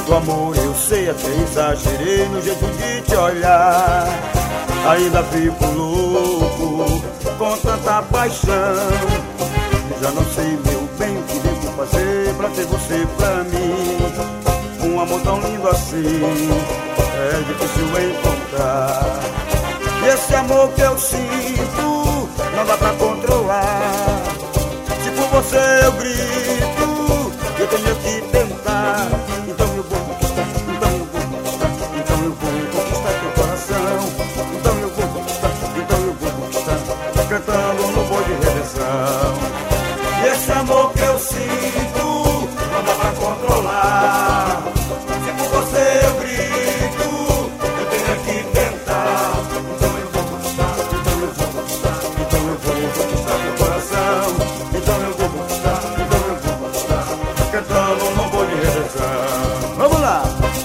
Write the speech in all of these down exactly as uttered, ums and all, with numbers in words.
do amor eu sei, até exagerei no jeito de te olhar. Ainda fico louco com tanta paixão. Já não sei, meu bem, o que devo fazer pra ter você pra mim. Um amor tão lindo assim é difícil encontrar. E esse amor que eu sinto não dá pra controlar. Se por você eu grito, eu tenho que tentar. Então eu vou conquistar, então eu vou conquistar, então eu vou conquistar teu coração. Então eu vou conquistar, então eu vou conquistar, cantando no boi de redenção. E esse amor que eu sinto não dá pra controlar. Se por você eu grito, eu tenho que tentar. Então eu vou conquistar, então eu vou conquistar, então eu vou conquistar teu coração. Então eu vou conquistar, então eu vou conquistar, cantando no boi de redenção. Vamos lá!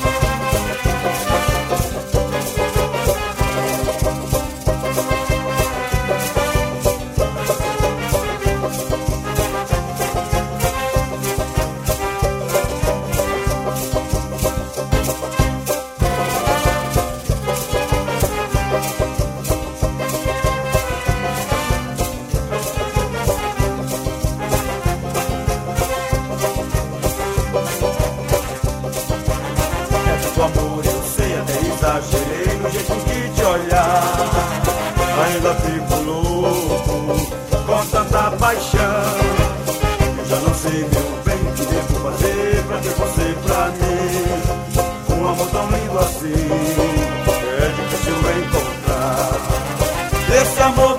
Do amor eu sei, até exagerei no jeito de te olhar. Ainda fico louco com tanta paixão. Eu já não sei, meu bem, o que devo fazer pra ter você pra mim. Um amor tão lindo assim é difícil encontrar. Esse amor